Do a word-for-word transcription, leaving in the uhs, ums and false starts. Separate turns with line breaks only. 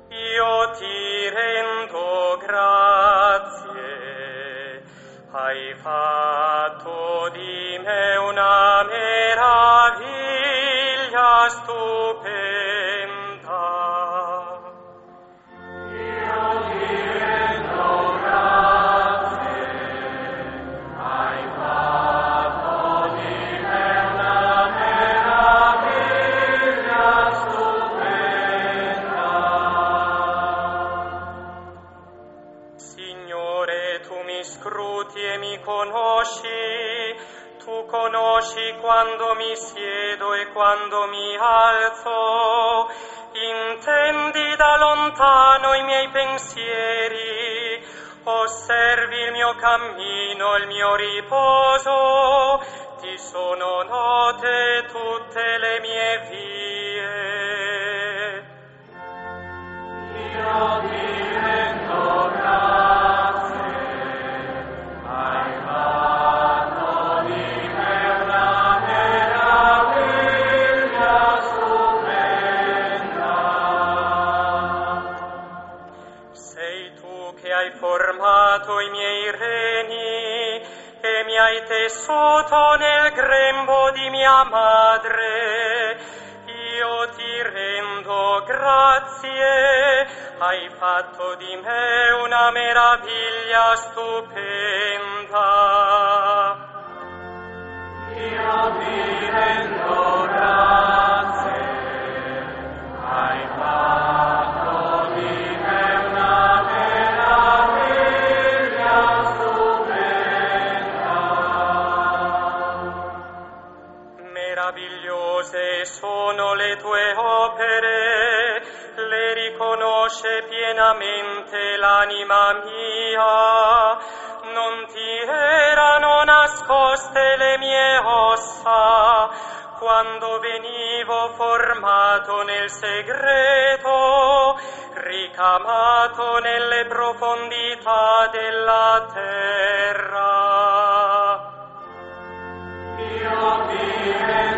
io ti rendo grazie, hai fatto di me una meraviglia stupenda. Io ti rendo grazie, hai fatto di me una meraviglia stupenda. Signore, tu mi scruti e mi conosci, tu conosci quando mi siedo e quando mi alzo, intendi da lontano i miei pensieri, osservi il mio cammino, il mio riposo, ti sono note tutte le mie vie. Io ti rendo grazie, hai fatto di me una meraviglia stupenda. Sei tu che hai formato i miei reni e mi hai tessuto nel grembo di mia madre. Io ti rendo grazie, hai fatto di me una meraviglia stupenda. Io ti rendo grazie, hai fatto di me una meraviglia stupenda. Meravigliose sono le tue opere, le riconosce pienamente l'anima mia. Non ti erano nascoste le mie ossa, quando venivo formato nel segreto, ricamato nelle profondità della terra. Io ti